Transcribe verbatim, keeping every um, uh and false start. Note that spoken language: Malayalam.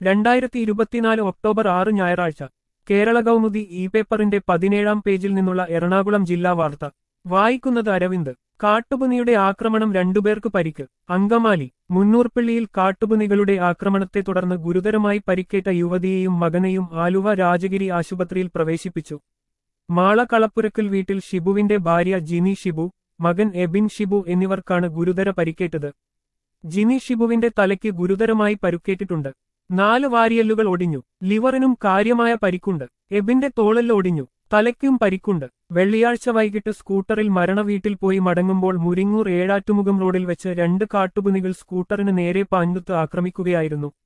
രണ്ടായിരത്തി ഇരുപത്തിനാല് ഒക്ടോബർ ആറ് ഞായറാഴ്ച കേരള കൗമുദി ഇ പേപ്പറിന്റെ പതിനേഴാം പേജിൽ നിന്നുള്ള എറണാകുളം ജില്ലാ വാർത്ത വായിക്കുന്നത് അരവിന്ദ്. കാട്ടുപന്നിയുടെ ആക്രമണം രണ്ടുപേർക്ക് പരിക്ക്. അങ്കമാലി. മുന്നൂർപ്പള്ളിയിൽ കാട്ടുപന്നികളുടെ ആക്രമണത്തെ തുടർന്ന് ഗുരുതരമായി പരിക്കേറ്റ യുവതിയെയും മകനെയും ആലുവ രാജഗിരി ആശുപത്രിയിൽ പ്രവേശിപ്പിച്ചു. മാള കളപ്പുരക്കൽ വീട്ടിൽ ഷിബുവിന്റെ ഭാര്യ ജിനി ഷിബു, മകൻ എബിൻ ഷിബു എന്നിവർക്കാണ് ഗുരുതര പരിക്കേറ്റത്. ജിനി ഷിബുവിന്റെ തലയ്ക്ക് ഗുരുതരമായി പരുക്കേറ്റിട്ടുണ്ട്. നാല് വാരിയല്ലുകൾ ഒടിഞ്ഞു. ലിവറിനും കാര്യമായ പരിക്കുണ്ട്. എബിന്റെ തോളെല്ല് ഒടിഞ്ഞു. തലയ്ക്കും പരിക്കുണ്ട്. വെള്ളിയാഴ്ച വൈകിട്ട് സ്കൂട്ടറിൽ മരണവീട്ടിൽ പോയി മടങ്ങുമ്പോൾ മുരിങ്ങൂർ ഏഴാറ്റുമുഖം റോഡിൽ വെച്ച് രണ്ട് കാട്ടുപന്നികൾ സ്കൂട്ടറിന് നേരെ പാഞ്ഞുത്ത് ആക്രമിക്കുകയായിരുന്നു.